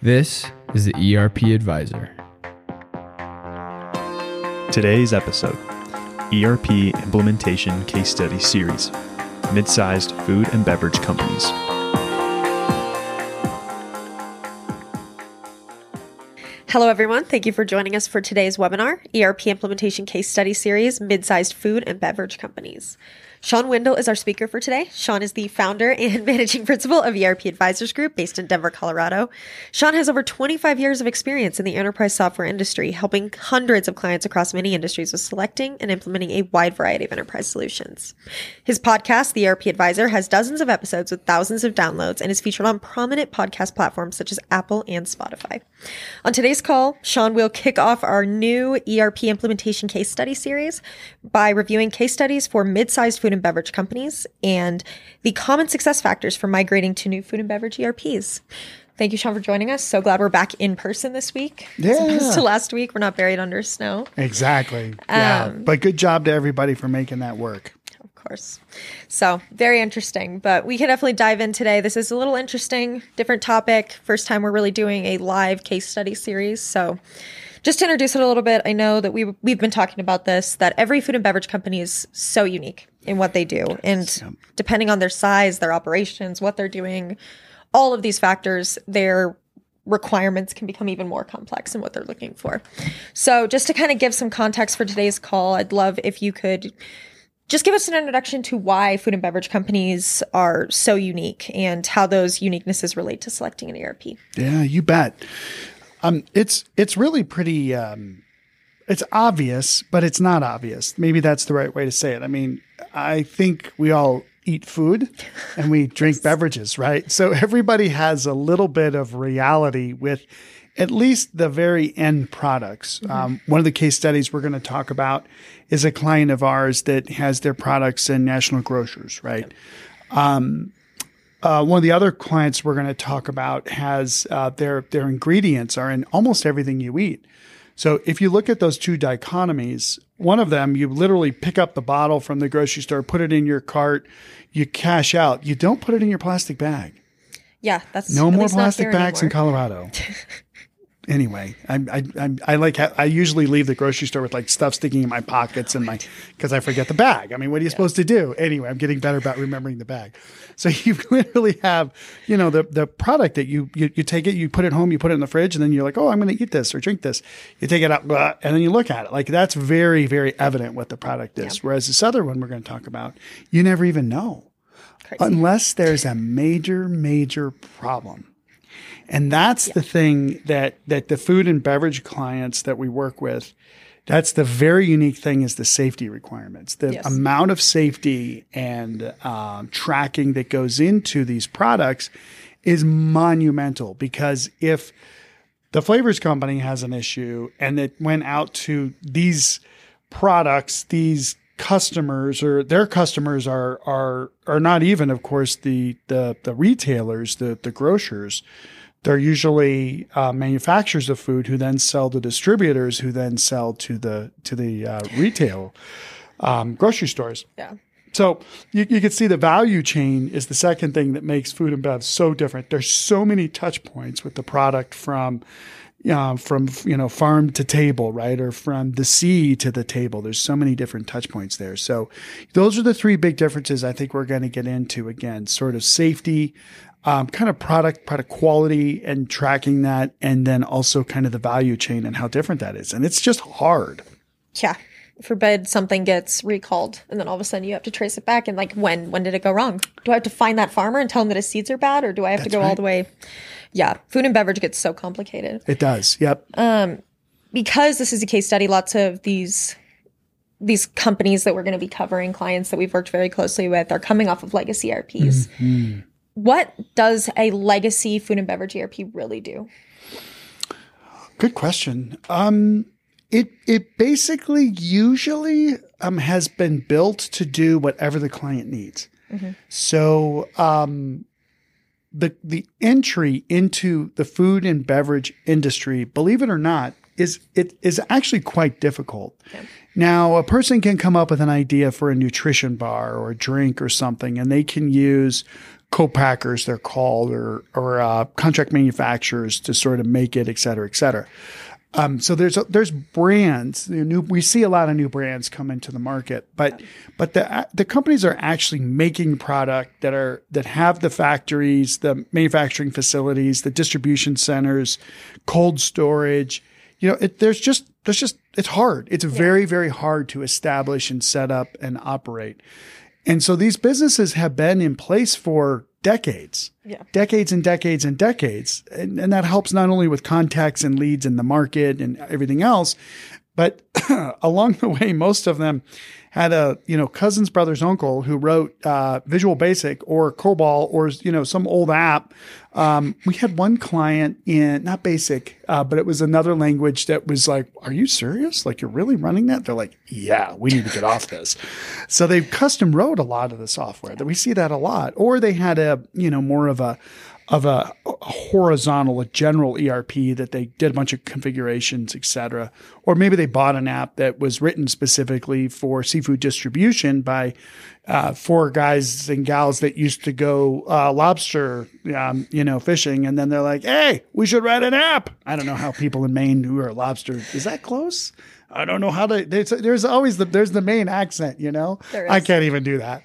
This is the ERP Advisor. Today's episode, ERP Implementation Case Study Series, Mid-sized Food and Beverage Companies. Hello, everyone. Thank you for joining us for today's webinar, ERP Implementation Case Study Series, Mid-sized Food and Beverage Companies. Sean Windle is our speaker for today. Sean is the founder and managing principal of ERP Advisors Group based in Denver, Colorado. Sean has over 25 years of experience in the enterprise software industry, helping hundreds of clients across many industries with selecting and implementing a wide variety of enterprise solutions. His podcast, The ERP Advisor, has dozens of episodes with thousands of downloads and is featured on prominent podcast platforms such as Apple and Spotify. On today's call, Sean will kick off our new ERP Implementation Case Study series by reviewing case studies for mid-sized food and beverage companies and the common success factors for migrating to new food and beverage ERPs. Thank you, Sean, for joining us. So glad we're back in person this week. Yeah. As opposed to last week. We're not buried under snow. Exactly. Yeah. But good job to everybody for making that work. Of course. So very interesting, but we can definitely dive in today. This is a little interesting, different topic. First time we're really doing a live case study series. So just to introduce it a little bit, I know that we've been talking about this, that every food and beverage company is so unique in what they do. And depending on their size, their operations, what they're doing, all of these factors, their requirements can become even more complex in what they're looking for. So just to kind of give some context for today's call, I'd love if you could just give us an introduction to why food and beverage companies are so unique and how those uniquenesses relate to selecting an ERP. Yeah, you bet. It's really pretty, it's obvious, but it's not obvious. Maybe that's the right way to say it. I mean, I think we all eat food and we drink beverages, right? So everybody has a little bit of reality with at least the very end products. One of the case studies we're going to talk about is a client of ours that has their products in National Grocers, right? One of the other clients we're going to talk about has their ingredients are in almost everything you eat. So if you look at those two dichotomies, one of them, you literally pick up the bottle from the grocery store, put it in your cart, you cash out. You don't put it in your plastic bag. Yeah, that's no more plastic bags in Colorado. Anyway, I usually leave the grocery store with like stuff sticking in my pockets and because I forget the bag. I mean, what are you supposed to do? Anyway, I'm getting better about remembering the bag. So you literally have, the product that you take it, you put it home, you put it in the fridge, and then you're like, oh, I'm going to eat this or drink this. You take it out, and then you look at it. Like that's very, very evident what the product is. Yeah. Whereas this other one we're going to talk about, you never even know. Crazy. Unless there's a major, major problem. And that's the thing that the food and beverage clients that we work with, that's the very unique thing is the safety requirements. The amount of safety and tracking that goes into these products is monumental because if the flavors company has an issue and it went out to these products, these customers or their customers are not even, of course, the retailers, the grocers. They're usually manufacturers of food who then sell to distributors who then sell to the retail grocery stores. Yeah. So you can see the value chain is the second thing that makes food and bev so different. There's so many touch points with the product from farm to table, right? Or from the sea to the table. There's so many different touch points there. So those are the three big differences I think we're going to get into. Again, sort of safety, kind of product quality and tracking that, and then also kind of the value chain and how different that is. And it's just hard. Yeah. Forbid something gets recalled and then all of a sudden you have to trace it back. And like, when did it go wrong? Do I have to find that farmer and tell him that his seeds are bad, or do I have to go all the way? Yeah. Food and beverage gets so complicated. It does. Yep. Because this is a case study, lots of these companies that we're going to be covering, clients that we've worked very closely with, are coming off of legacy ERPs. Mm-hmm. What does a legacy food and beverage ERP really do? Good question. It basically usually has been built to do whatever the client needs. Mm-hmm. So the entry into the food and beverage industry, believe it or not, is actually quite difficult. Yeah. Now, a person can come up with an idea for a nutrition bar or a drink or something, and they can use co-packers, they're called, or contract manufacturers to sort of make it, et cetera, et cetera. So there's brands. We see a lot of new brands come into the market, but the companies are actually making product that have the factories, the manufacturing facilities, the distribution centers, cold storage. It's hard. It's very, very hard to establish and set up and operate. And so these businesses have been in place for decades, decades and decades and decades. And that helps not only with contacts and leads in the market and everything else, but along the way, most of them had a, cousin's brother's uncle who wrote Visual Basic or COBOL or, some old app. We had one client in, not Basic, but it was another language that was like, are you serious? Like, you're really running that? They're like, yeah, we need to get off this. So they custom wrote a lot of the software. That we see that a lot. Or they had a, more of a horizontal, a general ERP that they did a bunch of configurations, et cetera. Or maybe they bought an app that was written specifically for seafood distribution by 4 guys and gals that used to go lobster, fishing. And then they're like, hey, we should write an app. I don't know how people in Maine who are lobster, is that close? I don't know how to, there's always there's the Maine accent, I can't even do that.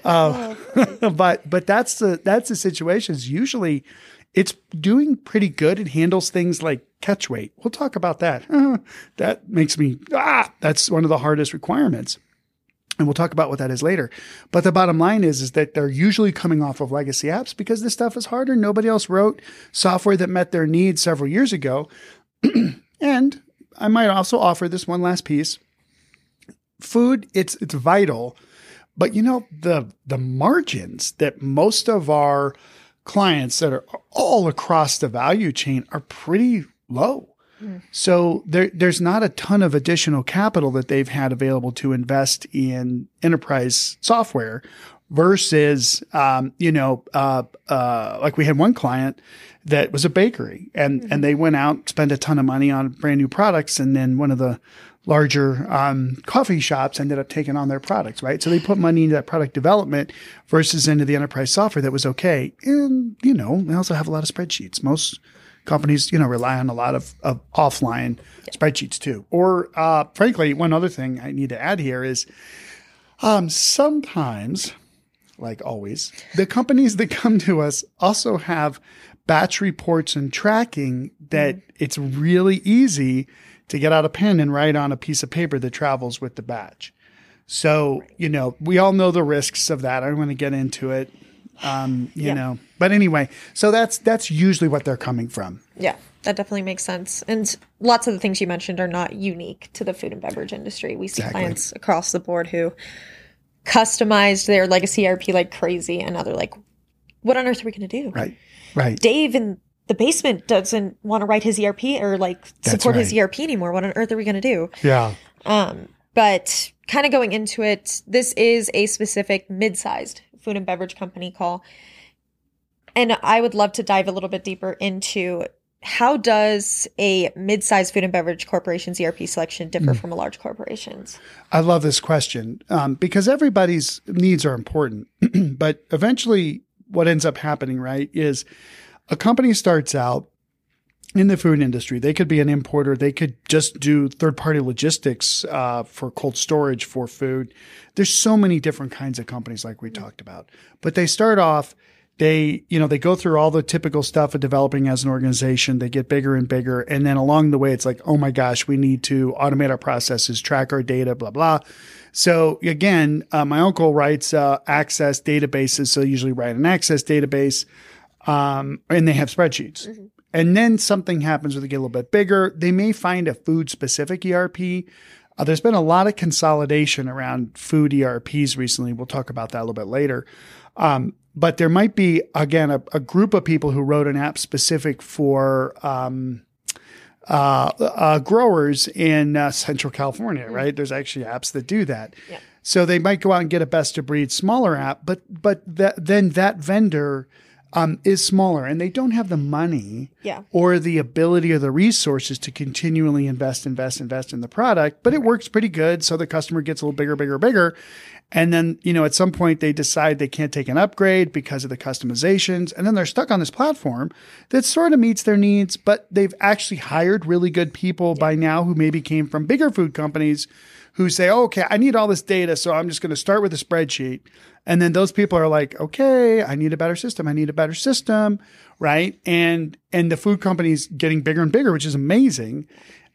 But that's the situation. Usually it's doing pretty good. It handles things like catch weight. We'll talk about that. That makes me, that's one of the hardest requirements. And we'll talk about what that is later. But the bottom line is that they're usually coming off of legacy apps because this stuff is harder. Nobody else wrote software that met their needs several years ago. And I might also offer this one last piece. Food, it's vital, but the margins that most of our clients that are all across the value chain are pretty low. So there's not a ton of additional capital that they've had available to invest in enterprise software versus, like we had one client that was a bakery and they went out, spent a ton of money on brand new products. And then one of the larger coffee shops ended up taking on their products, right? So they put money into that product development versus into the enterprise software that was okay. And, they also have a lot of spreadsheets. Most companies, rely on a lot of offline spreadsheets too. Or frankly, one other thing I need to add here is sometimes, like always, the companies that come to us also have batch reports and tracking that it's really easy to get out a pen and write on a piece of paper that travels with the batch. So, we all know the risks of that. I don't want to get into it, but anyway, so that's usually what they're coming from. Yeah, that definitely makes sense. And lots of the things you mentioned are not unique to the food and beverage industry. We see clients across the board who customized their legacy ERP like crazy, and now they're like, what on earth are we going to do? Right. Dave in the basement doesn't want to write his ERP or support his ERP anymore. What on earth are we going to do? Yeah. But kind of going into it, this is a specific mid-sized food and beverage company call. And I would love to dive a little bit deeper into how does a mid-sized food and beverage corporation's ERP selection differ from a large corporation's? I love this question because everybody's needs are important. But eventually what ends up happening, right, is a company starts out in the food industry. They could be an importer. They could just do third-party logistics for cold storage for food. There's so many different kinds of companies like we talked about. But they start off, they go through all the typical stuff of developing as an organization. They get bigger and bigger. And then along the way, it's like, oh my gosh, we need to automate our processes, track our data, blah, blah. So again, my uncle writes Access databases. So they usually write an Access database and they have spreadsheets. Mm-hmm. And then something happens where they get a little bit bigger. They may find a food-specific ERP. There's been a lot of consolidation around food ERPs recently. We'll talk about that a little bit later. But there might be, again, a group of people who wrote an app specific for growers in Central California, right? There's actually apps that do that. Yeah. So they might go out and get a best-of-breed smaller app, but then that vendor is smaller, and they don't have the money Yeah. or the ability or the resources to continually invest in the product, but it works pretty good. So the customer gets a little bigger. And then, at some point they decide they can't take an upgrade because of the customizations. And then they're stuck on this platform that sort of meets their needs, but they've actually hired really good people by now who maybe came from bigger food companies who say, oh, okay, I need all this data. So I'm just going to start with a spreadsheet. And then those people are like, okay, I need a better system. Right. And the food company's getting bigger and bigger, which is amazing.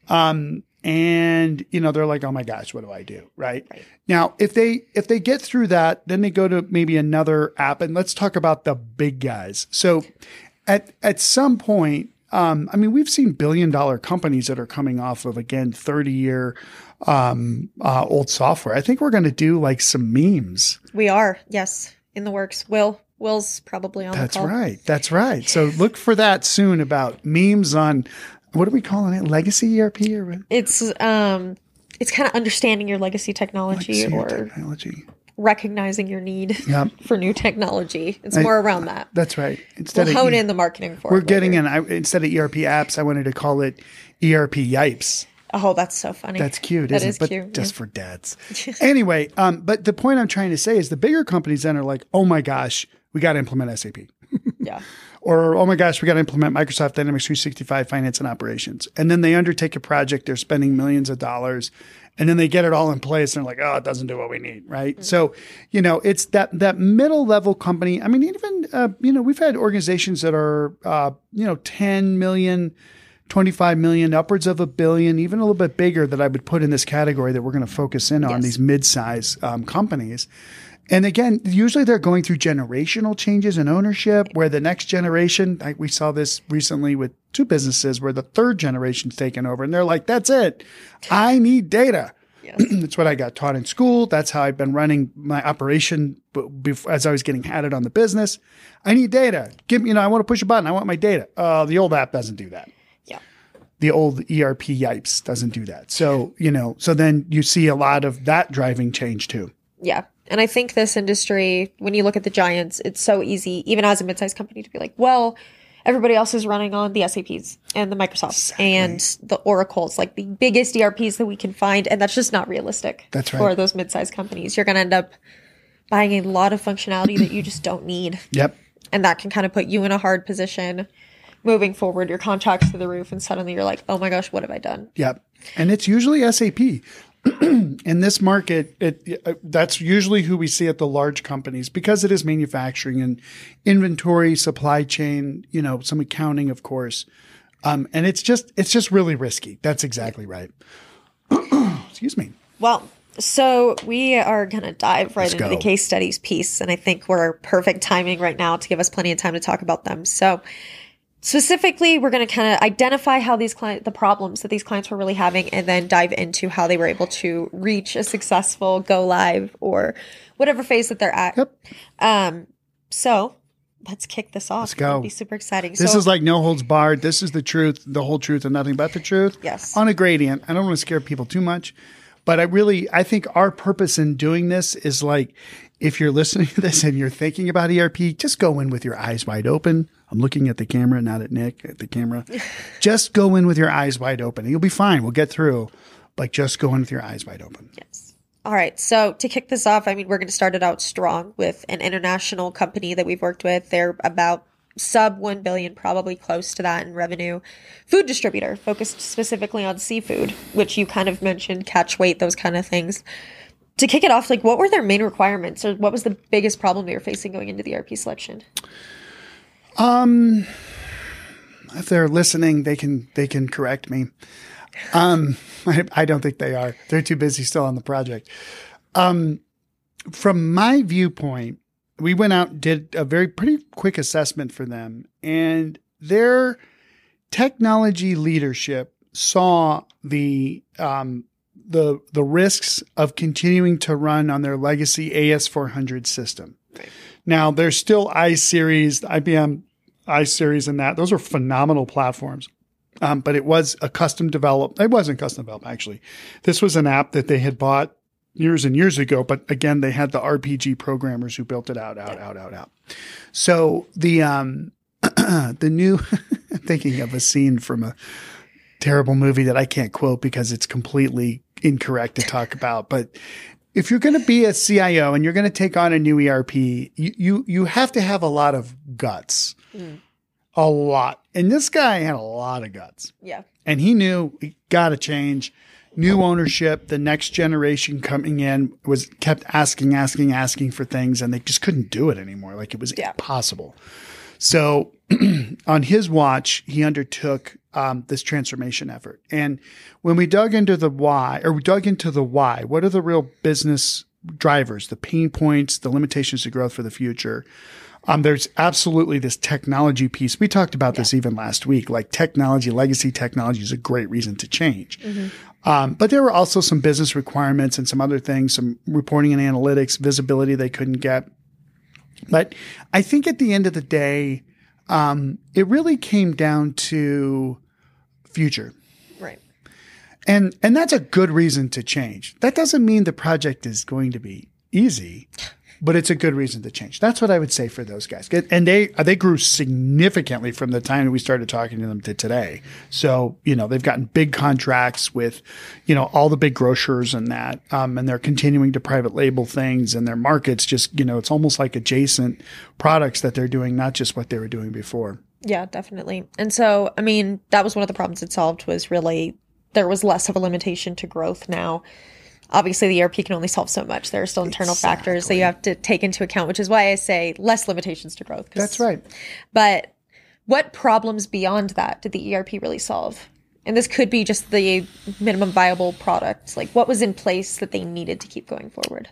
And they're like, oh my gosh, what do I do? Right. Now, if they get through that, then they go to maybe another app, and let's talk about the big guys. So at some point, we've seen $1 billion companies that are coming off of, again, 30-year old software. I think we're going to do like some memes. We are. Yes. In the works. Will's probably on the call. That's right. So look for that soon about memes on, what are we calling it? Legacy ERP or what? It's kind of understanding your legacy technology recognizing your need for new technology. It's more around that. That's right. We'll hone in the marketing for it. We're getting instead of ERP apps, I wanted to call it ERP Yipes. Oh, that's so funny. That's cute, that isn't is it? But cute. just for dads. Anyway, but the point I'm trying to say is the bigger companies then are like, oh my gosh, we got to implement SAP. Yeah. Or, oh my gosh, we got to implement Microsoft Dynamics 365 Finance and Operations. And then they undertake a project, they're spending millions of dollars, and then they get it all in place and they're like, oh, it doesn't do what we need, right? Mm-hmm. So, it's that middle level company. I mean, even, we've had organizations that are, 10 million, 25 million, upwards of $1 billion, even a little bit bigger that I would put in this category that we're going to focus in on, these mid-size companies. And again, usually they're going through generational changes in ownership where the next generation, like we saw this recently with 2 businesses where the third generation's taken over and they're like, that's it. I need data. Yes. That's what I got taught in school. That's how I've been running my operation as I was getting added on the business. I need data. I want to push a button. I want my data. The old app doesn't do that. Yeah. The old ERP Yipes doesn't do that. So, so then you see a lot of that driving change too. Yeah. And I think this industry, when you look at the giants, it's so easy, even as a mid-sized company, to be like, well, everybody else is running on the SAPs and the Microsofts and the Oracles, like the biggest ERPs that we can find. And that's just not realistic for those mid-sized companies. You're going to end up buying a lot of functionality that you just don't need. Yep. And that can kind of put you in a hard position moving forward. Your contract's through the roof and suddenly you're like, oh my gosh, what have I done? Yep. And it's usually SAP. In this market, that's usually who we see at the large companies because it is manufacturing and inventory, supply chain, some accounting, of course. And it's just really risky. That's exactly right. Excuse me. Well, so we are going to dive right into the case studies piece. And I think we're perfect timing right now to give us plenty of time to talk about them. So specifically, we're going to kind of identify how the problems that these clients were really having, and then dive into how they were able to reach a successful go live or whatever phase that they're at. Yep. So let's kick this off. Let's go. It'll be super exciting. This is like no holds barred. This is the truth, the whole truth, and nothing but the truth. Yes. On a gradient. I don't want to scare people too much, but I think our purpose in doing this is like, if you're listening to this and you're thinking about ERP, just go in with your eyes wide open. I'm looking at the camera, not at Nick, at the camera. Just go in with your eyes wide open. You'll be fine. We'll get through. But just go in with your eyes wide open. Yes. All right. So to kick this off, we're going to start it out strong with an international company that we've worked with. They're about sub 1 billion, probably close to that in revenue. Food distributor focused specifically on seafood, which you kind of mentioned, catch weight, those kind of things. To kick it off, what were their main requirements, or what was the biggest problem they were facing going into the ERP selection? If they're listening, they can correct me. I don't think they are. They're too busy still on the project. From my viewpoint, we went out and did a pretty quick assessment for them, and their technology leadership saw the risks of continuing to run on their legacy AS400 system. Right. Now, there's still iSeries, IBM iSeries and that. Those are phenomenal platforms. But it was a custom developed. It wasn't custom developed, actually. This was an app that they had bought years and years ago. But again, they had the RPG programmers who built it out. So the new, thinking of a scene from a terrible movie that I can't quote because it's completely incorrect to talk about. But if you're going to be a CIO and you're going to take on a new ERP, you have to have a lot of guts. A lot. And this guy had a lot of guts. Yeah. And he knew he got to change. New ownership, the next generation coming in kept asking for things, and they just couldn't do it anymore. Like it was impossible. So on his watch, he undertook this transformation effort. And when we dug into the why, what are the real business drivers, the pain points, the limitations to growth for the future? There's absolutely this technology piece. We talked about this even last week, like legacy technology is a great reason to change. But there were also some business requirements and some other things, some reporting and analytics, visibility they couldn't get. But I think at the end of the day, it really came down to future. Right. And that's a good reason to change. That doesn't mean the project is going to be easy, but it's a good reason to change. That's what I would say for those guys. And they grew significantly from the time we started talking to them to today. So, they've gotten big contracts with, all the big grocers and that, and they're continuing to private label things, and their markets just, it's almost like adjacent products that they're doing, not just what they were doing before. Yeah, definitely. And so, that was one of the problems it solved, was really there was less of a limitation to growth now. Obviously, the ERP can only solve so much. There are still internal factors that you have to take into account, which is why I say less limitations to growth. That's right. But what problems beyond that did the ERP really solve? And this could be just the minimum viable product. Like, what was in place that they needed to keep going forward?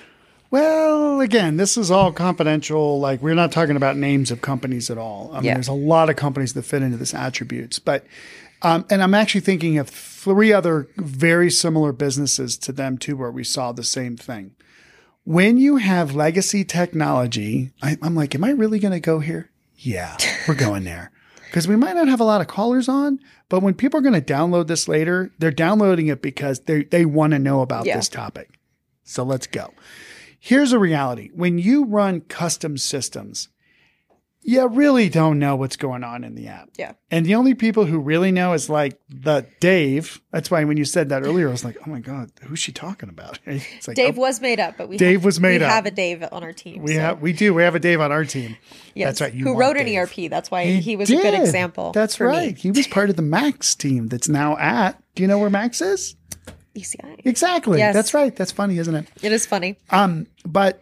Well, again, this is all confidential. Like, we're not talking about names of companies at all. There's a lot of companies that fit into this attributes. But and I'm actually thinking of 3 other very similar businesses to them too, where we saw the same thing. When you have legacy technology, I'm like, am I really going to go here? Yeah, we're going there. Because we might not have a lot of callers on, but when people are going to download this later, they're downloading it because they want to know about this topic. So let's go. Here's a reality. When you run custom systems, you really don't know what's going on in the app. Yeah. And the only people who really know is like the Dave. That's why when you said that earlier, I was like, oh my God, who's she talking about? It's like, Dave was made up, but we have a Dave on our team. We do. We have a Dave on our team. Yes. That's right. Who wrote an ERP. That's why he was a good example. That's right. He was part of the Max team that's now at, do you know where Max is? ECI. Exactly. Yes. That's right. That's funny, isn't it? It is funny. But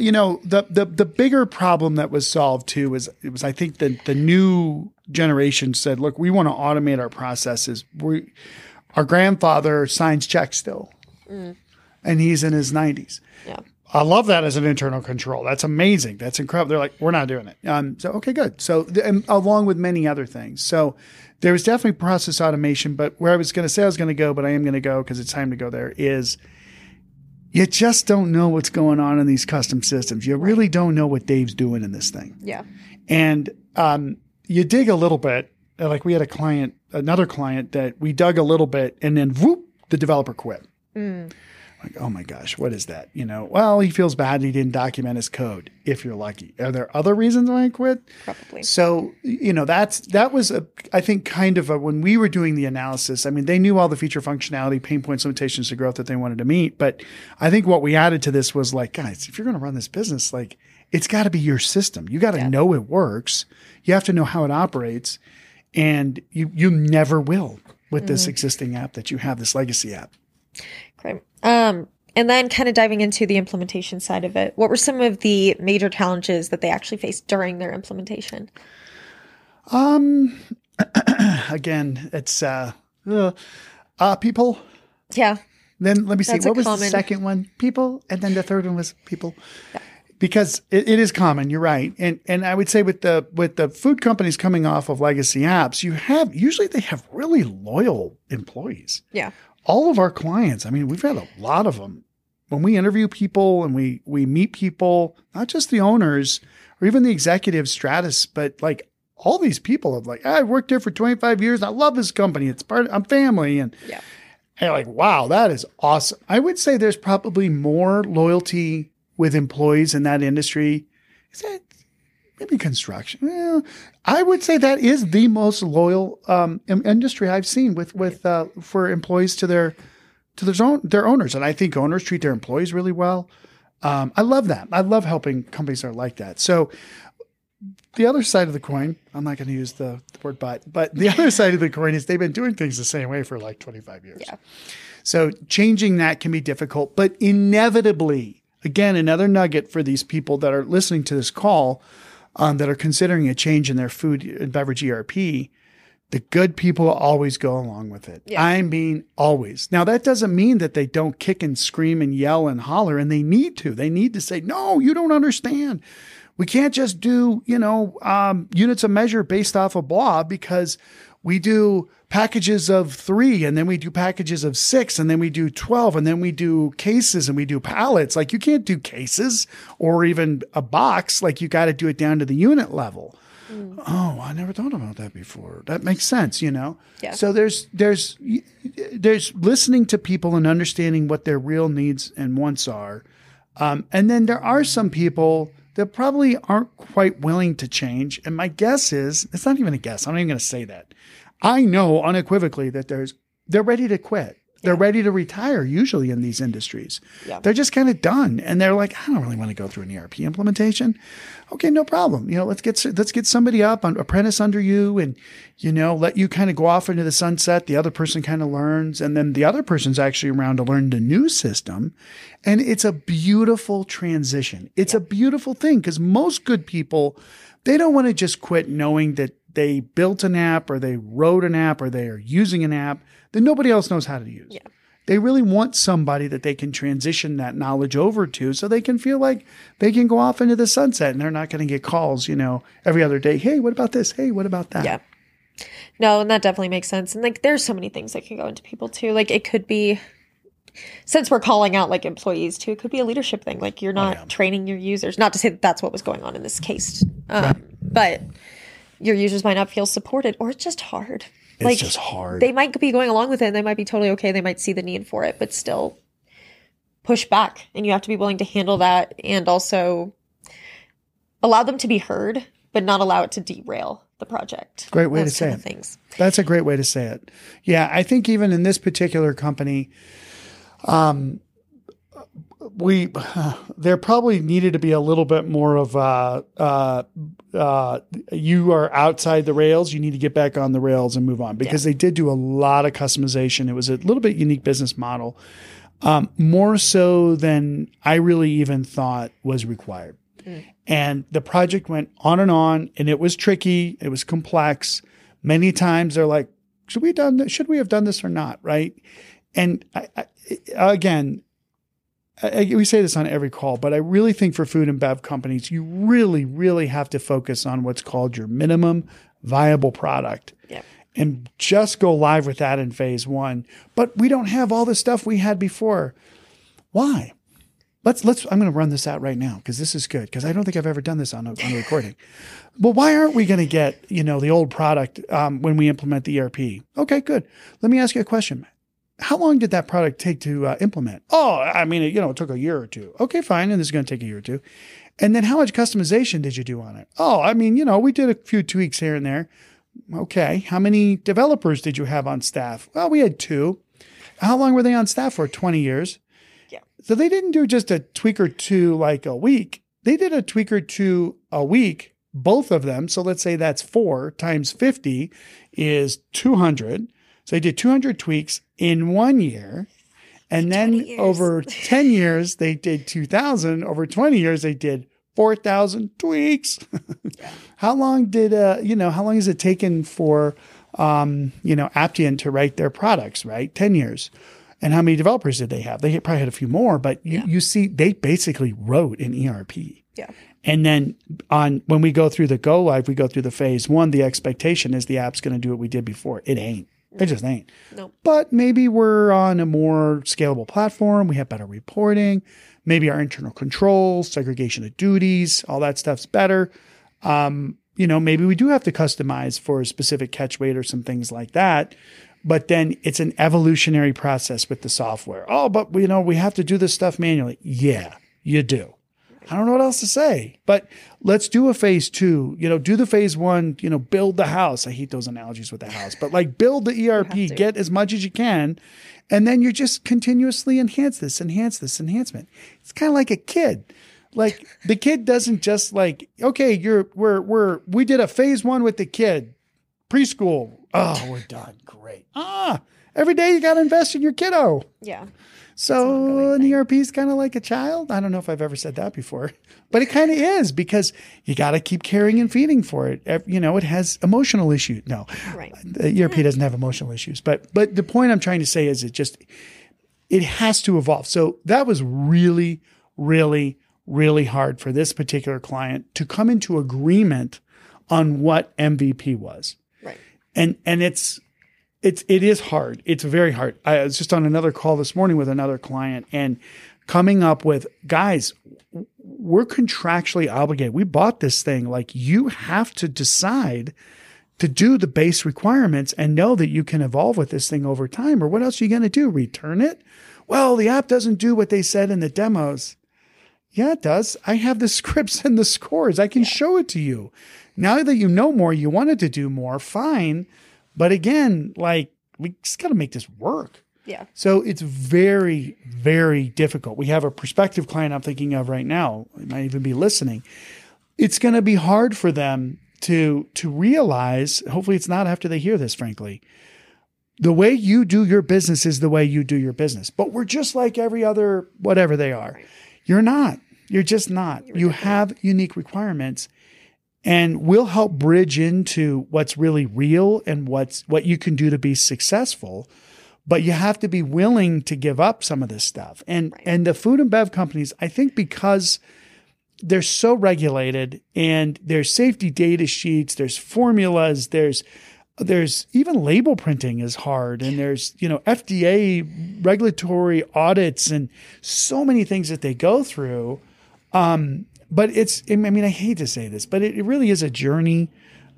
the bigger problem that was solved too was I think the new generation said, look, we want to automate our processes. Our grandfather signs checks still, and he's in his 90s. Yeah. I love that as an internal control. That's amazing. That's incredible. They're like, we're not doing it. So, okay, good. So, and along with many other things. So there was definitely process automation, but where I was going to say I was going to go, but I am going to go because it's time to go there, is you just don't know what's going on in these custom systems. You really don't know what Dave's doing in this thing. Yeah. And you dig a little bit. Like we had another client that we dug a little bit, and then whoop, the developer quit. Like, oh my gosh, what is that? Well, he feels bad he didn't document his code, if you're lucky. Are there other reasons why he quit? Probably. So, that was, I think, kind of when we were doing the analysis, they knew all the feature functionality, pain points, limitations to growth that they wanted to meet. But I think what we added to this was like, guys, if you're going to run this business, like, it's got to be your system. You got to know it works. You have to know how it operates. And you never will with this existing app that you have, this legacy app. Great. And then kind of diving into the implementation side of it, what were some of the major challenges that they actually faced during their implementation? Again, it's people. Yeah. Then let me see. What was the second one? People. And then the third one was people. Yeah. Because it is common, you're right. And I would say with the food companies coming off of legacy apps, usually they have really loyal employees. Yeah. All of our clients, we've had a lot of them. When we interview people and we meet people, not just the owners or even the executive stratus, but like all these people have like, I've worked here for 25 years. I love this company. I'm family. And you're like, wow, that is awesome. I would say there's probably more loyalty with employees in that industry. Is that maybe construction? Well, I would say that is the most loyal industry I've seen with for employees to their owners. And I think owners treat their employees really well. I love that. I love helping companies that are like that. So the other side of the coin, I'm not going to use the word but the other side of the coin is they've been doing things the same way for like 25 years. Yeah. So changing that can be difficult, but inevitably, again, another nugget for these people that are listening to this call, that are considering a change in their food and beverage ERP, the good people always go along with it. Yeah. I mean, always. Now, that doesn't mean that they don't kick and scream and yell and holler, and they need to. They need to say, no, you don't understand. We can't just do, units of measure based off of blah, because we do packages of 3, and then we do packages of 6, and then we do 12, and then we do cases and we do pallets. Like, you can't do cases or even a box. Like, you got to do it down to the unit level. Oh, I never thought about that before. That makes sense, Yeah. So there's listening to people and understanding what their real needs and wants are. And then there are some people that probably aren't quite willing to change. And my guess is, it's not even a guess. I'm not even going to say that. I know unequivocally that they're ready to quit. They're ready to retire usually in these industries. Yeah. They're just kind of done. And they're like, I don't really want to go through an ERP implementation. Okay, no problem. Let's get somebody up, on apprentice under you, and, let you kind of go off into the sunset. The other person kind of learns, and then the other person's actually around to learn the new system. And it's a beautiful transition. It's a beautiful thing, because most good people, they don't want to just quit knowing that they built an app or they wrote an app or they are using an app that nobody else knows how to use. Yeah. They really want somebody that they can transition that knowledge over to, so they can feel like they can go off into the sunset and they're not going to get calls, every other day. Hey, what about this? Hey, what about that? Yeah. No, and that definitely makes sense. And there's so many things that can go into people too. Like, it could be, since we're calling out like employees too, it could be a leadership thing. Like, you're not training your users, not to say that that's what was going on in this case. But your users might not feel supported, or it's just hard. It's just hard. They might be going along with it and they might be totally okay. They might see the need for it, but still push back. And you have to be willing to handle that and also allow them to be heard, but not allow it to derail the project. Great way to say it. Things. That's a great way to say it. Yeah, I think even in this particular company, there probably needed to be a little bit more of you are outside the rails. You need to get back on the rails and move on, because they did do a lot of customization. It was a little bit unique business model, more so than I really even thought was required. And the project went on, and it was tricky. It was complex. Many times they're like, should we have done this or not? Right. And we say this on every call, but I really think for food and bev companies, you really, really have to focus on what's called your minimum viable product, and just go live with that in phase 1. But we don't have all the stuff we had before. Why? I'm going to run this out right now, because this is good, because I don't think I've ever done this on a recording. Well, why aren't we going to get, the old product when we implement the ERP? Okay, good. Let me ask you a question. How long did that product take to implement? Oh, I mean, it took a year or two. Okay, fine. And this is going to take a year or two. And then how much customization did you do on it? Oh, I mean, we did a few tweaks here and there. Okay. How many developers did you have on staff? Well, we had 2. How long were they on staff for? 20 years. Yeah. So they didn't do just a tweak or two like a week. They did a tweak or two a week, both of them. So let's say that's 4 times 50 is 200. So they did 200 tweaks in 1 year. And then over 10 years, they did 2,000. Over 20 years, they did 4,000 tweaks. How long did, how long has it taken for, Aptean to write their products, right? 10 years. And how many developers did they have? They probably had a few more, but you see, they basically wrote an ERP. Yeah. And then when we go through the go live, we go through the phase 1, the expectation is the app's going to do what we did before. It ain't. It just ain't. Nope. But maybe we're on a more scalable platform. We have better reporting. Maybe our internal controls, segregation of duties, all that stuff's better. Maybe we do have to customize for a specific catch weight or some things like that. But then it's an evolutionary process with the software. Oh, but we have to do this stuff manually. Yeah, you do. I don't know what else to say, but let's do a phase 2, do the phase 1, build the house. I hate those analogies with the house, but like build the ERP, get as much as you can. And then you just continuously enhance this enhancement. It's kind of like a kid. Like the kid doesn't just like, okay, we did a phase 1 with the kid, preschool. Oh, we're done. Great. Every day you got to invest in your kiddo. Yeah. So an ERP is kind of like a child. I don't know if I've ever said that before, but it kind of is because you got to keep caring and feeding for it. It has emotional issues. No, right. The ERP doesn't have emotional issues, but the point I'm trying to say is it has to evolve. So that was really, really, really hard for this particular client to come into agreement on what MVP was. Right. And it is hard. It's very hard. I was just on another call this morning with another client and coming up with, guys, we're contractually obligated. We bought this thing. Like you have to decide to do the base requirements and know that you can evolve with this thing over time. Or what else are you going to do? Return it? Well, the app doesn't do what they said in the demos. Yeah, it does. I have the scripts and the scores. I can show it to you. Now that you know more, you wanted to do more, fine. But again, like we just got to make this work. Yeah. So it's very, very difficult. We have a prospective client I'm thinking of right now. They might even be listening. It's going to be hard for them to realize, hopefully it's not after they hear this, frankly, the way you do your business is the way you do your business. But we're just like every other, whatever they are. Right. You're not. You're just not. You have unique requirements. And we'll help bridge into what's really real and what you can do to be successful. But you have to be willing to give up some of this stuff. And the food and bev companies, I think because they're so regulated and there's safety data sheets, there's formulas, there's even label printing is hard. And there's, FDA regulatory audits and so many things that they go through. But I hate to say this, but it really is a journey.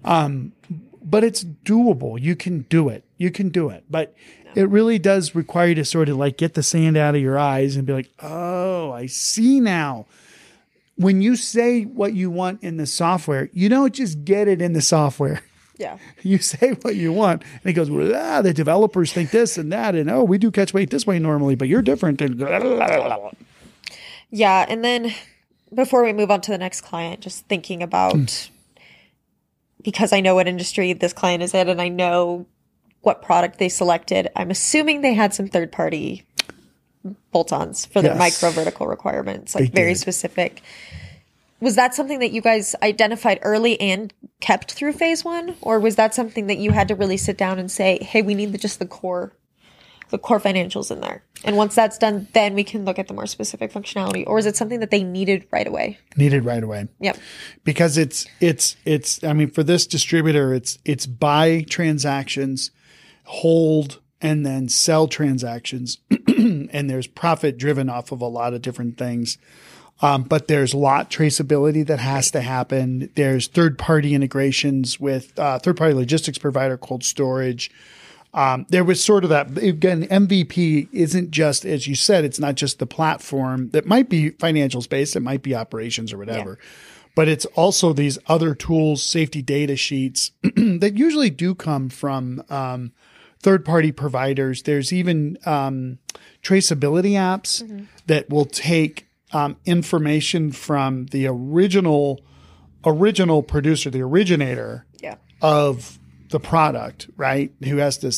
But it's doable. You can do it. But it really does require you to sort of like get the sand out of your eyes and be like, oh, I see now. When you say what you want in the software, you don't just get it in the software. Yeah. You say what you want. And it goes, well, the developers think this and that. And, we do catch weight this way normally, but you're different. And yeah. And then before we move on to the next client, just thinking about, because I know what industry this client is in and I know what product they selected, I'm assuming they had some third-party bolt-ons for the micro vertical requirements, like very specific. Was that something that you guys identified early and kept through phase 1? Or was that something that you had to really sit down and say, hey, we need just the core financials in there? And once that's done, then we can look at the more specific functionality. Or is it something that they needed right away? Needed right away. Yep. Because it's for this distributor, it's buy transactions, hold, and then sell transactions. And there's profit driven off of a lot of different things. But there's lot traceability that has to happen. There's third-party integrations with third-party logistics provider, cold storage. There was sort of that, again, MVP isn't just, as you said, it's not just the platform that might be financials based, it might be operations or whatever, but it's also these other tools, safety data sheets that usually do come from third-party providers. There's even traceability apps that will take information from the original producer, the originator of the product, right? Who has to,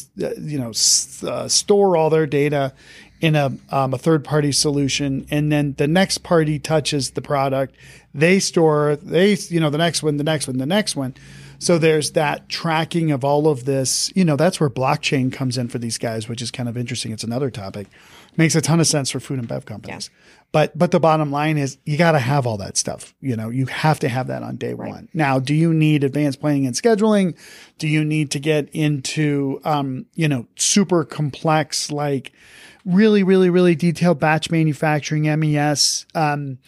store all their data in a third-party solution, and then the next party touches the product. They store, the next one. So there's that tracking of all of this. That's where blockchain comes in for these guys, which is kind of interesting. It's another topic. Makes a ton of sense for food and bev companies. Yeah. But the bottom line is you got to have all that stuff. You have to have that on day one. Now, do you need advanced planning and scheduling? Do you need to get into, super complex, like really, really, really detailed batch manufacturing, MES?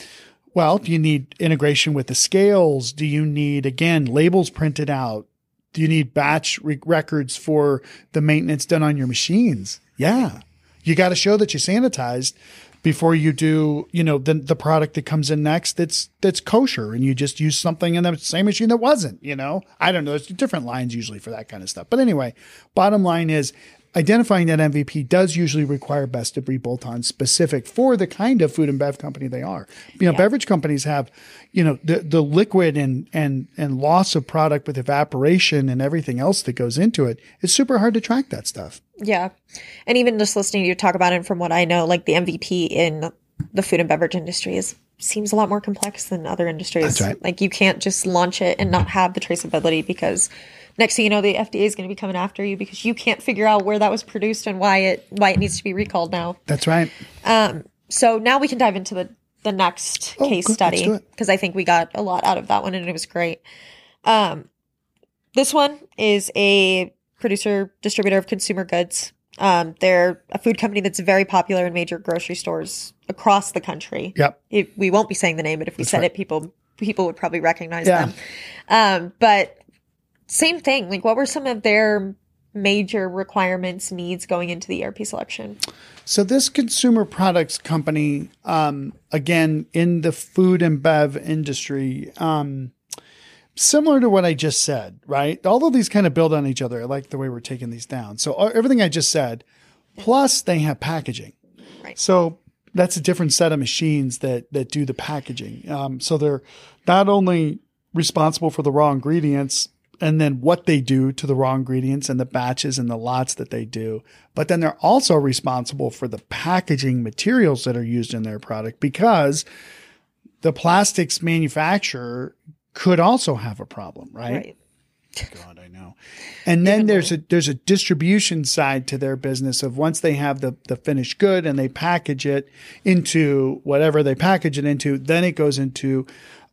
Well, do you need integration with the scales? Do you need, again, labels printed out? you need batch records for the maintenance done on your machines? Yeah. You got to show that you sanitized before you do, the product that comes in next that's kosher, and you just use something in the same machine that wasn't, I don't know. There's different lines usually for that kind of stuff. But anyway, bottom line is identifying that MVP does usually require best of breed bolt-on specific for the kind of food and bev company they are. Beverage companies have, the liquid and loss of product with evaporation and everything else that goes into it. It's super hard to track that stuff. Yeah. And even just listening to you talk about it, from what I know, like the MVP in the food and beverage industry seems a lot more complex than other industries. That's right. Like you can't just launch it and not have the traceability, because next thing you know, the FDA is going to be coming after you because you can't figure out where that was produced and why it needs to be recalled now. That's right. So now we can dive into the next case study, because I think we got a lot out of that one and it was great. This one is a producer, distributor of consumer goods. They're a food company that's very popular in major grocery stores across the country. Yep. We won't be saying the name, but if we said it, people would probably recognize them. But same thing. Like, what were some of their major requirements, needs going into the ERP selection? So this consumer products company, again, in the food and bev industry, similar to what I just said, right? All of these kind of build on each other. I like the way we're taking these down. So everything I just said, plus they have packaging. Right. So that's a different set of machines that do the packaging. So they're not only responsible for the raw ingredients and then what they do to the raw ingredients and the batches and the lots that they do, but then they're also responsible for the packaging materials that are used in their product, because the plastics manufacturer could also have a problem, right? God, I know. And then there's a distribution side to their business of, once they have the finished good and they package it into whatever they package it into, then it goes into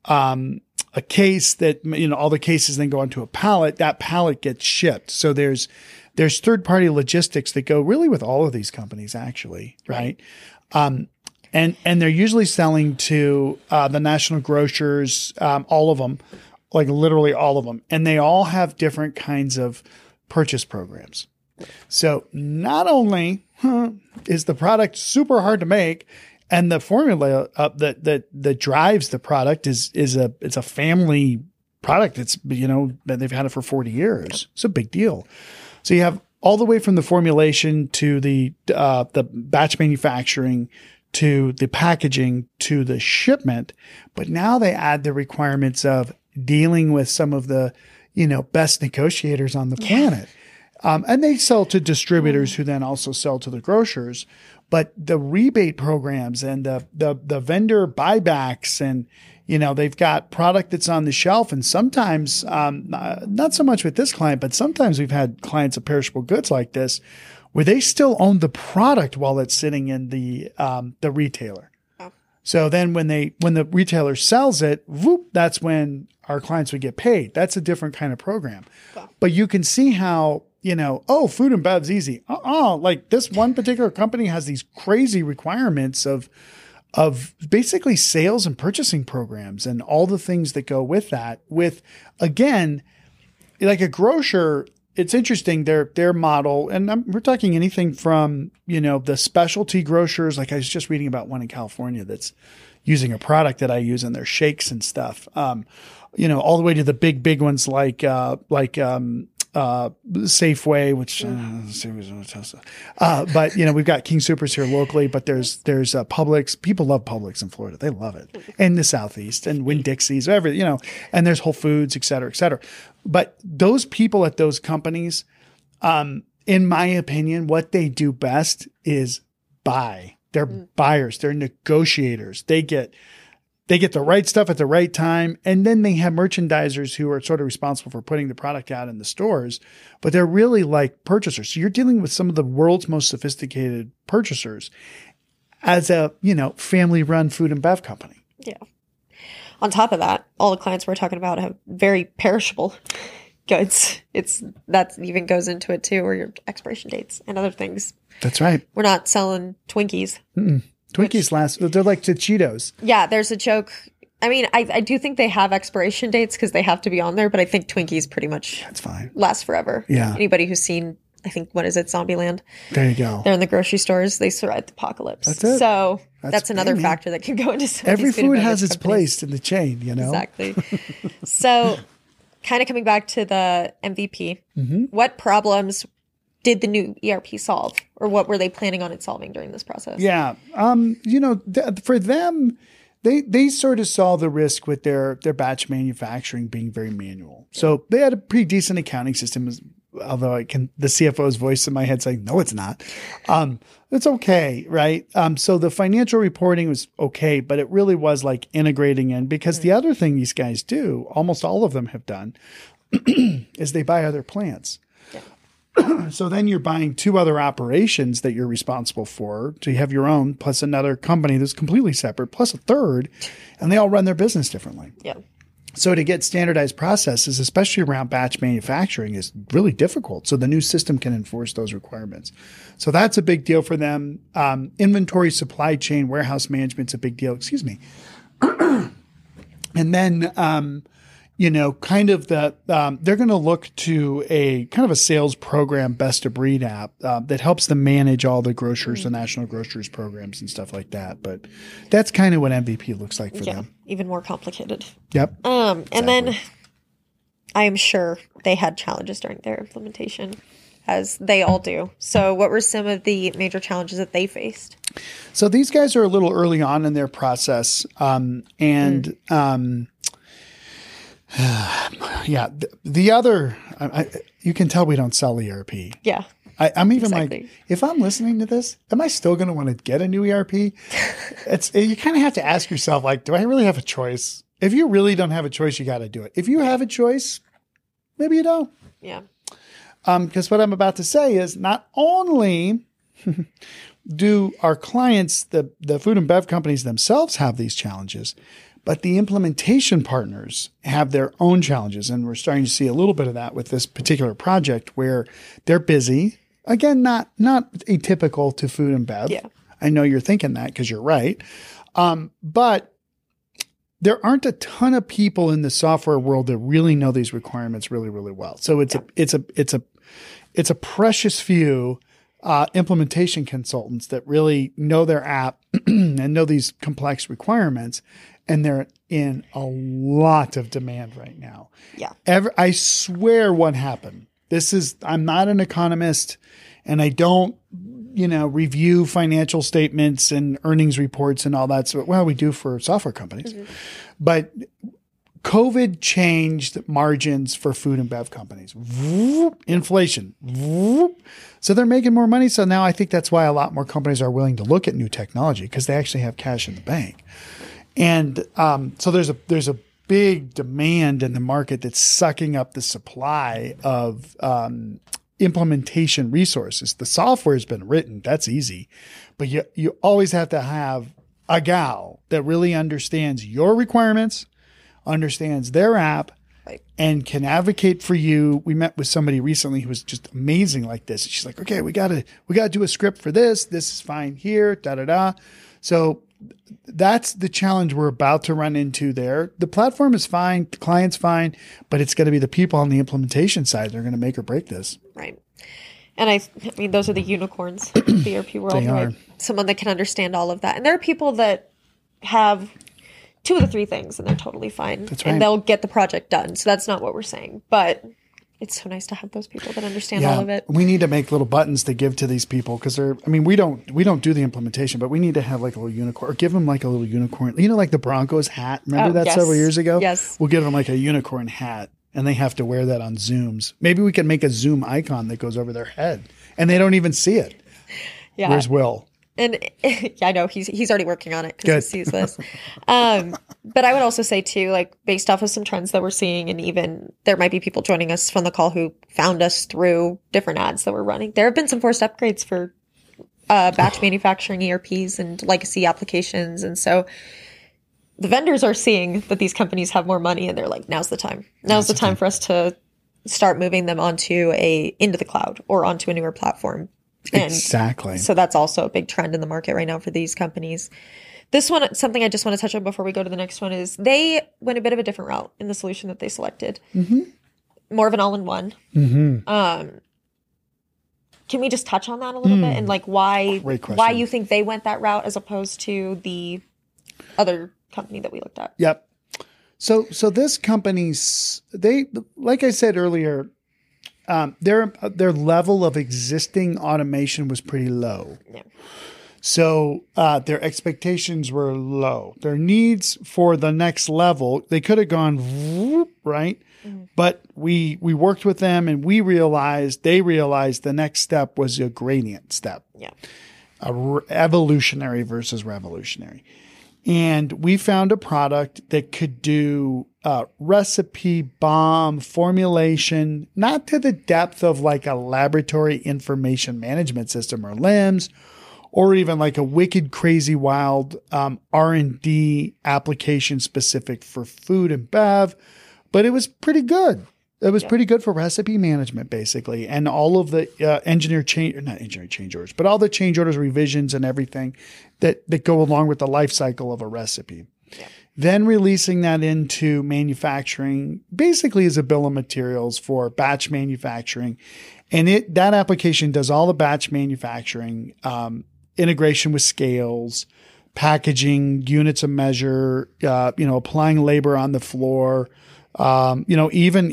a case that, all the cases then go onto a pallet. That pallet gets shipped. So there's third-party logistics that go really with all of these companies, actually, right? And they're usually selling to the national grocers, all of them, like literally all of them. And they all have different kinds of purchase programs. So not only is the product super hard to make, and the formula that drives the product is a family product. It's, that they've had it for 40 years. It's a big deal. So you have all the way from the formulation to the batch manufacturing, to the packaging, to the shipment. But now they add the requirements of dealing with some of the, best negotiators on the planet. And they sell to distributors who then also sell to the grocers. But the rebate programs and the vendor buybacks, and, they've got product that's on the shelf. And sometimes, not so much with this client, but sometimes we've had clients of perishable goods like this, where they still own the product while it's sitting in the retailer. Oh. So then when the retailer sells it, that's when our clients would get paid. That's a different kind of program. Oh. But you can see how, food and bev's easy. Like this one particular company has these crazy requirements of basically sales and purchasing programs and all the things that go with that. With, again, like a grocer, it's interesting, their model, and we're talking anything from, the specialty grocers. Like I was just reading about one in California that's using a product that I use in their shakes and stuff. All the way to the big ones like Safeway, which but we've got King Supers here locally, but there's Publix. People love Publix in Florida. They love it. In the Southeast, and Winn-Dixie's, and there's Whole Foods, et cetera, et cetera. But those people at those companies, in my opinion, what they do best is buy. They're buyers. They're negotiators. They get the right stuff at the right time. And then they have merchandisers who are sort of responsible for putting the product out in the stores, but they're really like purchasers. So you're dealing with some of the world's most sophisticated purchasers as a, family run food and bev company. Yeah. On top of that, all the clients we're talking about have very perishable goods. That even goes into it too, or your expiration dates and other things. That's right. We're not selling Twinkies. Mm-mm. Twinkies they're like the Cheetos. Yeah, there's a joke I mean, I do think they have expiration dates because they have to be on there, but I think Twinkies pretty much That's fine. last forever. Yeah. Anybody who's seen, I think, what is it, Zombieland? There you go. They're in the grocery stores. They survived the apocalypse. That's it. So That's that's another big, man. factor that can go into some of Every these food food and has beverage its companies. place in the chain, you know? Exactly. So kind of coming back to the MVP, Mm-hmm. what problems did the new ERP solve, or what were they planning on it solving during this process? Yeah. For them, they sort of saw the risk with their batch manufacturing being very manual. So they had a pretty decent accounting system, although the CFO's voice in my head saying, no, it's not. It's okay, right? So the financial reporting was okay, but it really was like integrating in, because the other thing these guys do, almost all of them have done, is they buy other plants. So then you're buying two other operations that you're responsible for. So you have your own plus another company that's completely separate, plus a third, and they all run their business differently. Yeah. So to get standardized processes, especially around batch manufacturing, is really difficult. So the new system can enforce those requirements. So that's a big deal for them. Inventory, supply chain, warehouse management's a big deal. Excuse me. And then, they're going to look to a kind of a sales program, best of breed app that helps them manage all the grocers, the national grocers programs and stuff like that. But that's kind of what MVP looks like for them. Even more complicated. Yep. And then I am sure they had challenges during their implementation, as they all do. So what were some of the major challenges that they faced? So these guys are a little early on in their process. The other, you can tell we don't sell ERP. Yeah. I'm even exactly. like, if I'm listening to this, am I still going to want to get a new ERP? You kind of have to ask yourself, like, do I really have a choice? If you really don't have a choice, you got to do it. If you have a choice, maybe you don't. Yeah. Because what I'm about to say is not only do our clients, the food and bev companies themselves have these challenges, but the implementation partners have their own challenges. And we're starting to see a little bit of that with this particular project where they're busy. Again, not atypical to food and bev. Yeah. I know you're thinking that because you're right. But there aren't a ton of people in the software world that really know these requirements really, really well. So it's a precious few implementation consultants that really know their app and know these complex requirements. And they're in a lot of demand right now. Yeah. I swear what happened. I'm not an economist and I don't, review financial statements and earnings reports and all that. So, well, we do for software companies, but COVID changed margins for food and bev companies. Inflation. So they're making more money. So now I think that's why a lot more companies are willing to look at new technology, because they actually have cash in the bank. And so there's a big demand in the market that's sucking up the supply of implementation resources. The software has been written. That's easy. But you always have to have a gal that really understands your requirements, understands their app, Right. and can advocate for you. We met with somebody recently who was just amazing like this. She's like, okay, we gotta do a script for this. This is fine here, da-da-da. So that's the challenge we're about to run into there. The platform is fine, the client's fine, but it's going to be the people on the implementation side that are going to make or break this. Right. And I mean, those are the unicorns of the ERP world, They are. right? Someone that can understand all of that. And there are people that have two of the three things and they're totally fine. That's right. And they'll get the project done. So that's not what we're saying. But it's so nice to have those people that understand all of it. We need to make little buttons to give to these people because we don't do the implementation, but we need to have like a little unicorn or give them like a little unicorn, like the Broncos hat. Remember that yes. several years ago? Yes. We'll give them like a unicorn hat and they have to wear that on Zooms. Maybe we can make a Zoom icon that goes over their head and they don't even see it. Yeah. Where's Will? And yeah, I know he's already working on it Good. because he sees this. But I would also say too, like based off of some trends that we're seeing, and even there might be people joining us from the call who found us through different ads that we're running. There have been some forced upgrades for batch manufacturing ERPs and legacy applications, and so the vendors are seeing that these companies have more money, and they're like, "Now's the time. Now's the time for us to start moving them into the cloud or onto a newer platform." And Exactly. so that's also a big trend in the market right now for these companies. This one, something I just want to touch on before we go to the next one is they went a bit of a different route in the solution that they selected. More of an all-in-one. Can we just touch on that a little bit and like why you think they went that route as opposed to the other company that we looked at? Yep. So this company's, they, like I said earlier, their level of existing automation was pretty low. Yeah. So their expectations were low. Their needs for the next level, they could have gone whoop, right? But we worked with them and they realized the next step was a gradient step. Yeah. Evolutionary versus revolutionary. And we found a product that could do recipe bomb formulation, not to the depth of like a laboratory information management system or LIMS, or even like a wicked, crazy, wild R&D application specific for food and bev, but it was pretty good. It was pretty good for recipe management, basically, and all of the not engineering change orders, but all the change orders, revisions, and everything that go along with the life cycle of a recipe. Yeah. Then releasing that into manufacturing, basically as a bill of materials for batch manufacturing, and that application does all the batch manufacturing, integration with scales, packaging, units of measure, applying labor on the floor. Even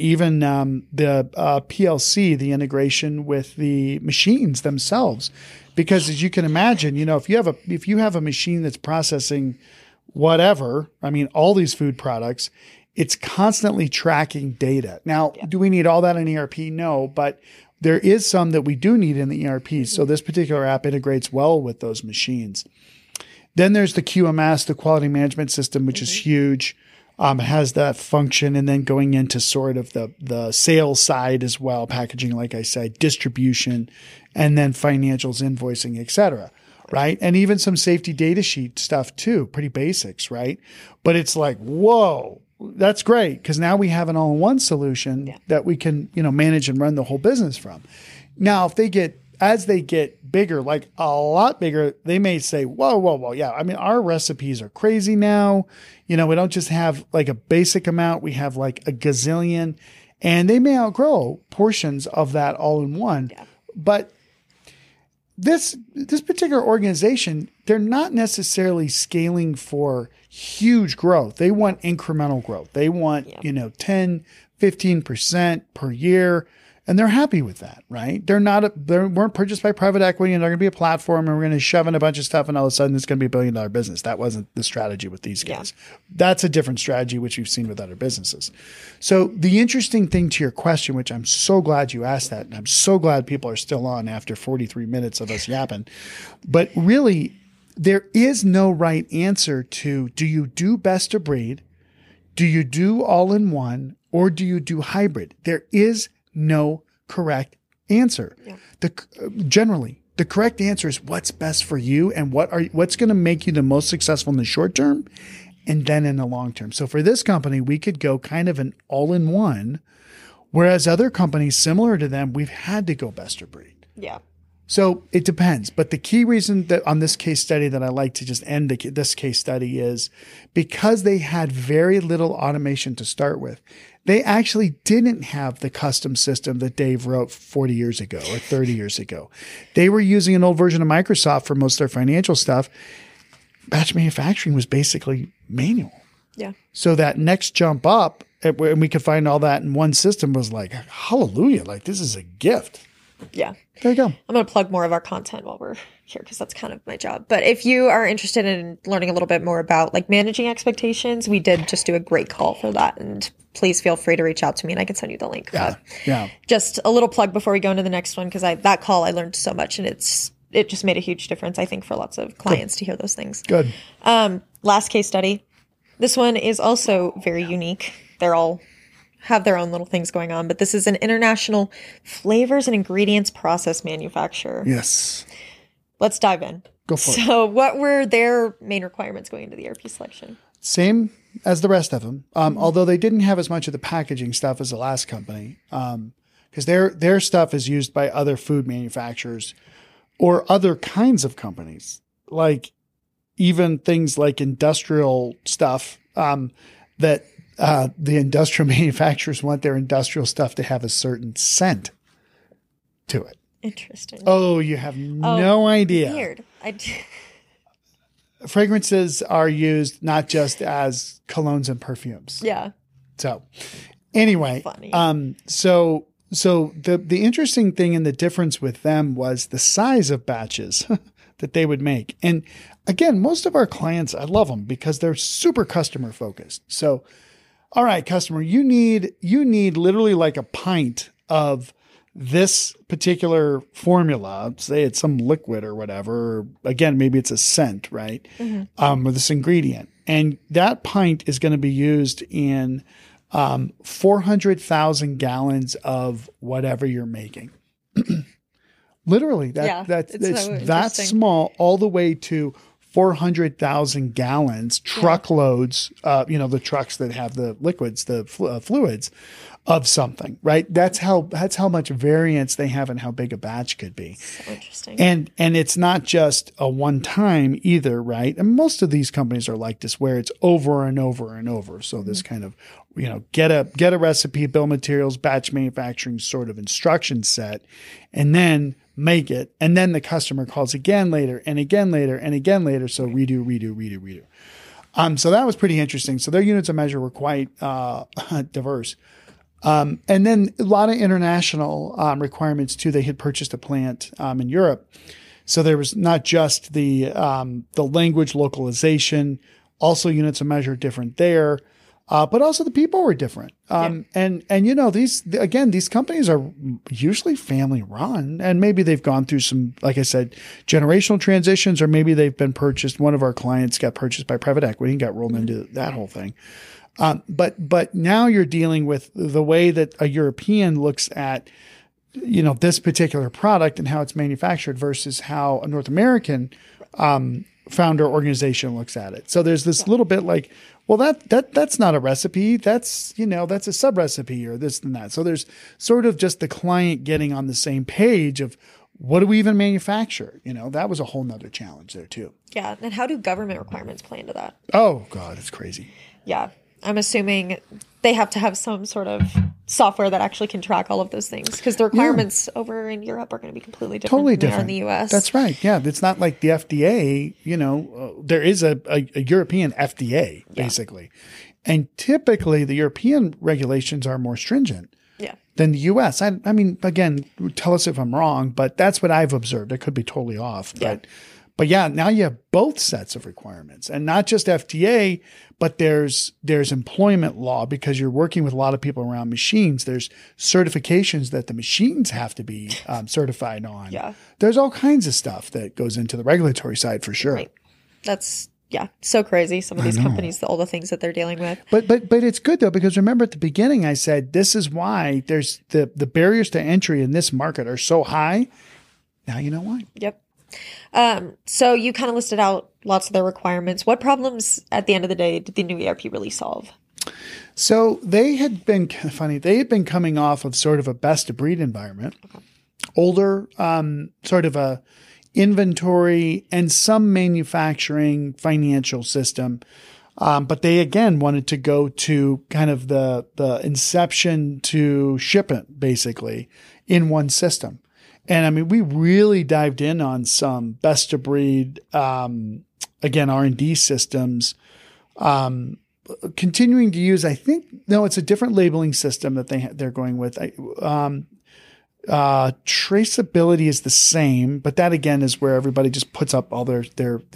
the PLC, the integration with the machines themselves, because as you can imagine, if you have a machine that's processing whatever, I mean, all these food products, it's constantly tracking data. Now, do we need all that in ERP? No, but there is some that we do need in the ERP. So this particular app integrates well with those machines. Then there's the QMS, the quality management system, which is huge. Has that function, and then going into sort of the sales side as well, packaging, like I said, distribution, and then financials, invoicing, et cetera, right? And even some safety data sheet stuff too, pretty basics, right? But it's like, whoa, that's great, because now we have an all-in-one solution that we can, manage and run the whole business from. Now, as they get bigger, like a lot bigger, they may say, whoa. Yeah. I mean, our recipes are crazy now. We don't just have like a basic amount. We have like a gazillion, and they may outgrow portions of that all in one. Yeah. But this particular organization, they're not necessarily scaling for huge growth. They want incremental growth. They want, 10, 15% per year. And they're happy with that, right? They weren't purchased by private equity, and they're going to be a platform, and we're going to shove in a bunch of stuff, and all of a sudden it's going to be $1 billion business. That wasn't the strategy with these guys. Yeah. That's a different strategy, which you've seen with other businesses. So the interesting thing to your question, which I'm so glad you asked that, and I'm so glad people are still on after 43 minutes of us yapping, but really there is no right answer to, do you do best of breed? Do you do all in one? Or do you do hybrid? There is no correct answer. Yeah. Generally, the correct answer is what's best for you and what's going to make you the most successful in the short term and then in the long term. So for this company, we could go kind of an all-in-one, whereas other companies similar to them, we've had to go best of breed. Yeah. So it depends. But the key reason that on this case study that I like to just end this case study is because they had very little automation to start with. They actually didn't have the custom system that Dave wrote 40 years ago or 30 years ago. They were using an old version of Microsoft for most of their financial stuff. Batch manufacturing was basically manual. Yeah. So that next jump up, and we could find all that in one system, was like, hallelujah, like this is a gift. Yeah. There you go. I'm going to plug more of our content while we're here because that's kind of my job. But if you are interested in learning a little bit more about like managing expectations, we did just do a great call for that. And please feel free to reach out to me and I can send you the link. Yeah. But just a little plug before we go into the next one, because that call I learned so much, and it just made a huge difference, I think, for lots of clients to hear those things. Good. Last case study. This one is also very unique. They're all have their own little things going on, but this is an international flavors and ingredients process manufacturer. Yes. Let's dive in. Go for it. So what were their main requirements going into the ERP selection? Same as the rest of them, although they didn't have as much of the packaging stuff as the last company, because their stuff is used by other food manufacturers or other kinds of companies. Like even things like industrial stuff, that the industrial manufacturers want their industrial stuff to have a certain scent to it. Interesting. Oh, you have no idea. Weird. Fragrances are used not just as colognes and perfumes. Yeah. So anyway, Funny. So the interesting thing and the difference with them was the size of batches that they would make. And again, most of our clients, I love them because they're super customer focused. So, all right, customer, you need literally like a pint of this particular formula, say it's some liquid or whatever, or again, maybe it's a scent, right? Or this ingredient. And that pint is going to be used in 400,000 gallons of whatever you're making. Literally, that's so that small, all the way to 400,000 gallons, truckloads, the trucks that have the liquids, the fluids of something, right? That's how much variance they have in how big a batch could be. So interesting. And it's not just a one time either, right? And most of these companies are like this, where it's over and over and over. So this kind of, get a recipe, bill of materials, batch manufacturing sort of instruction set, and then make it. And then the customer calls again later and again later and again later. So redo. So that was pretty interesting. So their units of measure were quite diverse. And then a lot of international requirements too. They had purchased a plant in Europe. So there was not just the language localization, also units of measure different there, but also the people were different. And these companies are usually family run, and maybe they've gone through some, like I said, generational transitions, or maybe they've been purchased. One of our clients got purchased by private equity and got rolled into that whole thing. But now you're dealing with the way that a European looks at, this particular product and how it's manufactured versus how a North American founder organization looks at it. So there's this little bit like, well, that's not a recipe. That's a sub recipe or this and that. So there's sort of just the client getting on the same page of what do we even manufacture? That was a whole nother challenge there too. Yeah. And how do government requirements play into that? Oh God, it's crazy. Yeah. I'm assuming they have to have some sort of software that actually can track all of those things, because the requirements over in Europe are going to be completely different than they are in the US. That's right. Yeah. It's not like the FDA, there is a European FDA basically. And typically the European regulations are more stringent than the US. I mean, again, tell us if I'm wrong, but that's what I've observed. I could be totally off, But yeah, now you have both sets of requirements, and not just FDA, but there's employment law, because you're working with a lot of people around machines. There's certifications that the machines have to be certified on. Yeah. There's all kinds of stuff that goes into the regulatory side for sure. Right. That's so crazy. Some of these companies, all the things that they're dealing with. But it's good though, because remember at the beginning I said this is why there's the barriers to entry in this market are so high. Now you know why. Yep. So you kind of listed out lots of their requirements. What problems at the end of the day did the new ERP really solve? So they had been coming off of sort of a best of breed environment, older, sort of a inventory and some manufacturing financial system. But they again wanted to go to kind of the inception to shipment basically in one system. And I mean, we really dived in on some best of breed, again, R&D systems, continuing to use, it's a different labeling system that they're going with. Traceability is the same, but that again is where everybody just puts up all their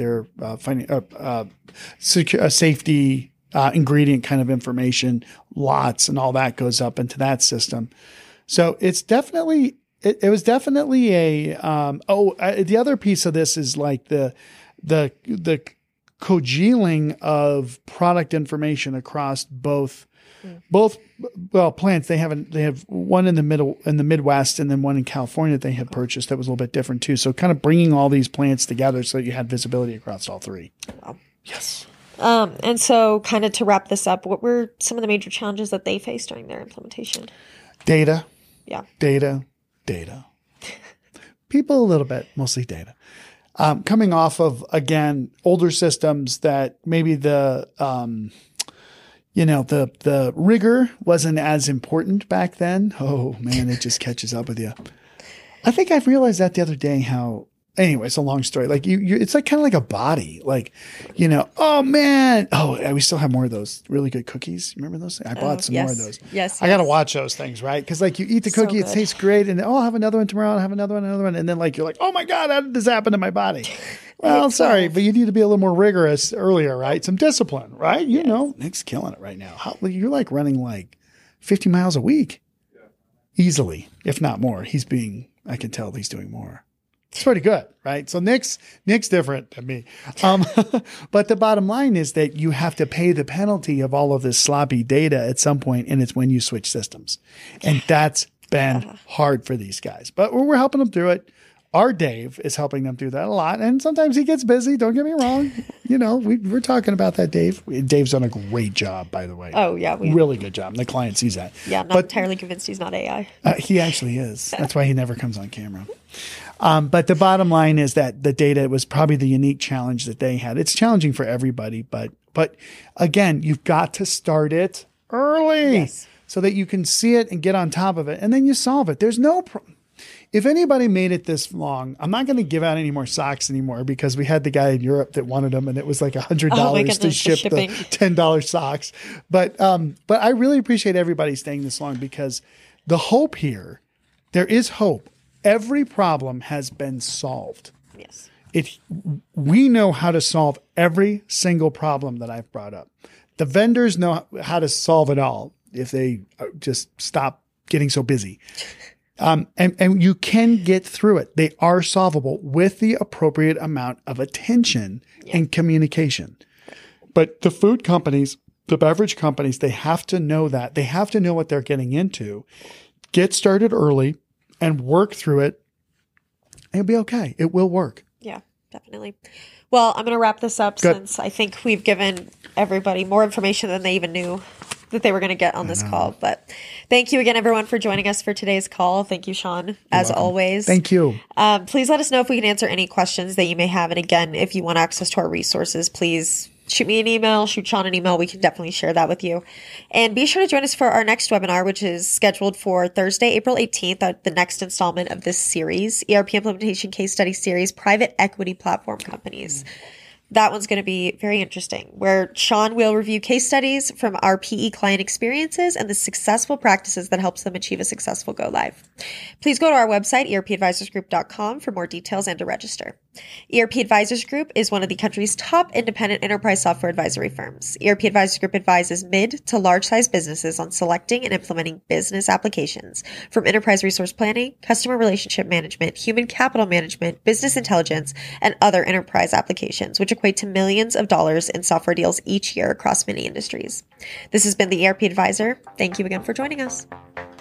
safety, ingredient kind of information, lots and all that goes up into that system. So it's definitely, it was definitely the other piece of this is like the congealing of product information across both plants. They have one in the Midwest and then one in California that they had purchased that was a little bit different too. So kind of bringing all these plants together so that you had visibility across all three. Wow. Yes. And so kind of to wrap this up, what were some of the major challenges that they faced during their implementation? Data. Yeah. Data. People a little bit, mostly data. coming off of, again, older systems that maybe the rigor wasn't as important back then. Oh man, it just catches up with you. I think I've realized that the other day how, anyway, it's a long story. Like it's like kind of like a body, like, oh man. Oh, we still have more of those really good cookies. Remember those? I bought some more of those. Yes. I got to watch those things, right? Cause like you eat the cookie, it tastes great. And I'll have another one tomorrow. I'll have another one. And then like, you're like, oh my God, how did this happen to my body? Well, sorry, but you need to be a little more rigorous earlier, right? Some discipline, right? Nick's killing it right now. You're like running like 50 miles a week easily, if not more. I can tell he's doing more. It's pretty good, right? So Nick's different than me. But the bottom line is that you have to pay the penalty of all of this sloppy data at some point, and it's when you switch systems. And that's been hard for these guys. But we're helping them through it. Our Dave is helping them through that a lot. And sometimes he gets busy. Don't get me wrong. We're talking about that, Dave. Dave's done a great job, by the way. Oh, yeah. Really good job. And the client sees that. Yeah, I'm not entirely convinced he's not AI. He actually is. That's why he never comes on camera. But the bottom line is that the data was probably the unique challenge that they had. It's challenging for everybody. But again, you've got to start it early so that you can see it and get on top of it. And then you solve it. There's no problem. If anybody made it this long, I'm not going to give out any more socks anymore because we had the guy in Europe that wanted them and it was like $100 to ship the $10 socks. But I really appreciate everybody staying this long because the hope here, there is hope. Every problem has been solved. Yes. We know how to solve every single problem that I've brought up. The vendors know how to solve it all if they just stop getting so busy. And you can get through it. They are solvable with the appropriate amount of attention and communication. But the food companies, the beverage companies, they have to know that. They have to know what they're getting into. Get started early and work through it. It'll be okay. It will work. Yeah, definitely. Well, I'm going to wrap this up since I think we've given everybody more information than they even knew that they were going to get on this call. But thank you again, everyone, for joining us for today's call. Thank you, Sean, as always. Thank you. Please let us know if we can answer any questions that you may have. And again, if you want access to our resources, please shoot me an email, shoot Sean an email. We can definitely share that with you. And be sure to join us for our next webinar, which is scheduled for Thursday, April 18th, the next installment of this series, ERP Implementation Case Study Series, Private Equity Platform Companies. That one's going to be very interesting, where Sean will review case studies from our PE client experiences and the successful practices that helps them achieve a successful go live. Please go to our website, erpadvisorsgroup.com, for more details and to register. ERP Advisors Group is one of the country's top independent enterprise software advisory firms. ERP Advisors Group advises mid to large-sized businesses on selecting and implementing business applications from enterprise resource planning, customer relationship management, human capital management, business intelligence, and other enterprise applications, which equate to millions of dollars in software deals each year across many industries. This has been the ERP Advisor. Thank you again for joining us.